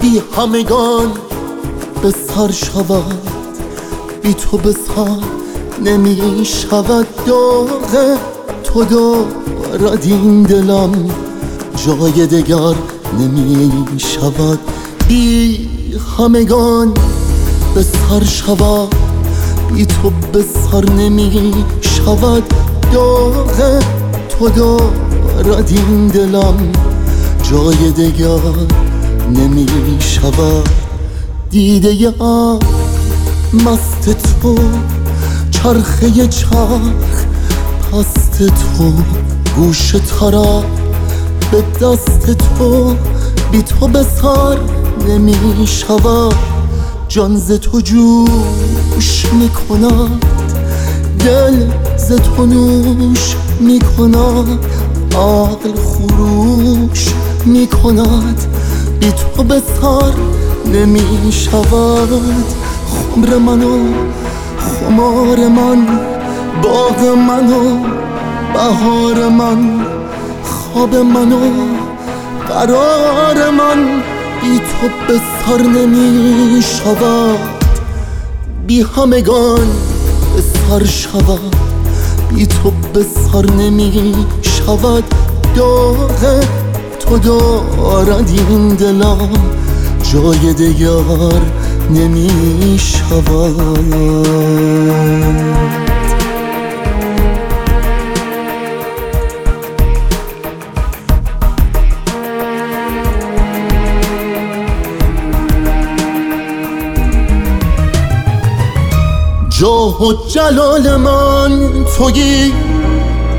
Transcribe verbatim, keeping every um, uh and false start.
بی همگان به سر شود، بی تو به سر نمی شود. داغ تو دارد این دلم، جای دگر نمی شود. بی همگان به سر شود، بی تو به سر نمی شود. داغ تو دارد این دلم، جای دگر نمی شود. دیده ی مست تو، چرخه چرخ پست تو، گوش طرب به دست تو، بی تو به سر نمی شود. جان ز تو جوش می کند، دل ز تو نوش می کند، عقل خروش می کند، بی تو به سر نمی شود. خمر من و خمار من، باغ من و بهار من، خواب من و قرار من، بی تو به سر نمی شود. بی همگان به سر شود، بی تو به سر نمی شود. داغ تو دارد این دلم، جای دگر نمی شود. جاه و جلال من تویی،